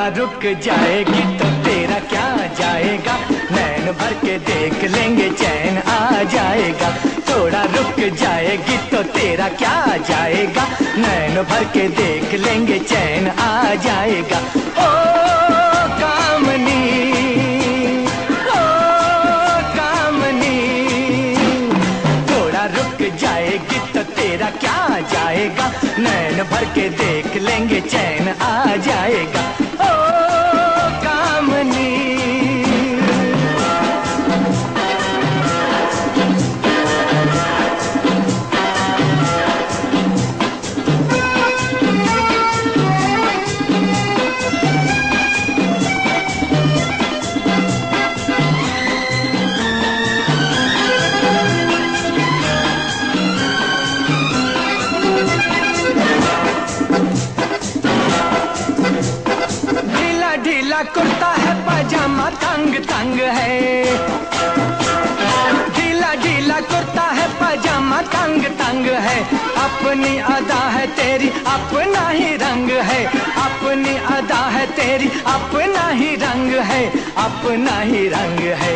रुक जाएगी तो तेरा क्या जाएगा, नैन भर के देख लेंगे चैन आ जाएगा। थोड़ा रुक जाएगी तो तेरा क्या जाएगा, नैन भर के देख लेंगे चैन आ जाएगा। ओ कामनी, ओ कामनी, थोड़ा रुक जाएगी तो तेरा क्या जाएगा, नैन भर के देख लेंगे चैन आ जाएगा। ओ कामनी, ढीला कुर्ता है पजामा तंग तंग है, ढीला ढीला कुर्ता है पजामा तंग तंग है। अपनी अदा है तेरी अपना ही रंग है, अपनी अदा है तेरी अपना ही रंग है, अपना ही रंग है।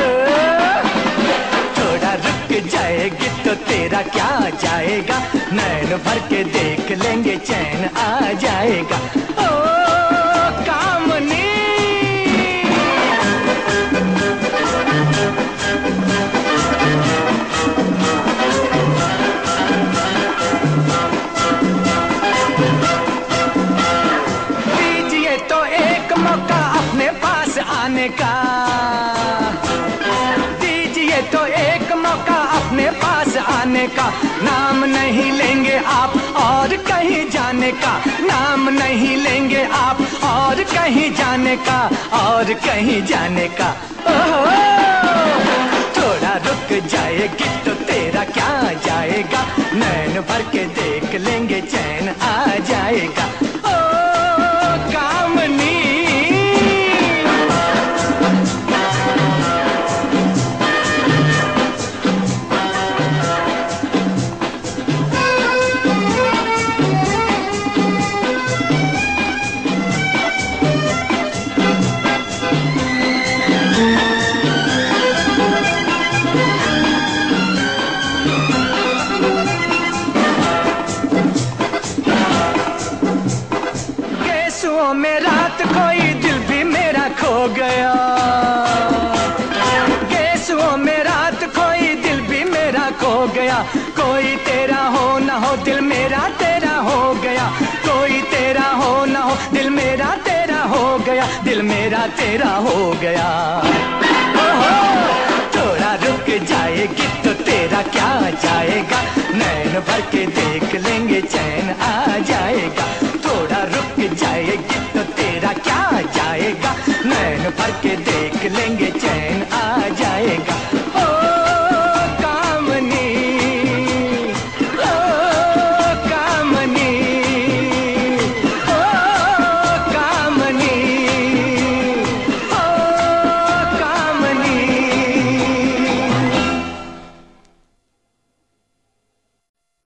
थोड़ा रुक जाएगी तो तेरा क्या जाएगा, नैन भर के देख लेंगे चैन आ जाएगा। ओ कामनी, दीजिए तो एक मौका अपने पास आने का, दीजिए तो एक मौका अपने पास आने का। नाम नहीं लेंगे आप और कहीं जाने का, नाम नहीं लेंगे आप और कहीं जाने का, और कहीं जाने का। ओहो, थोड़ा रुक जाएगी तो तेरा क्या जाएगा, नैन भर के देख लेंगे चैन आ जाएगा। ओ कामनी, में रात कोई दिल भी मेरा खो गया, गेसुओं में रात कोई दिल भी मेरा खो गया। कोई तेरा हो ना हो दिल मेरा तेरा हो गया, कोई तेरा हो ना हो दिल मेरा तेरा हो गया, दिल मेरा तेरा हो गया। ओहो, थोड़ा रुक जाएगी तो तेरा क्या जाएगा, नैन भर के देख लेंगे चैन आ जाएगा। थोड़ा रुक जाएगी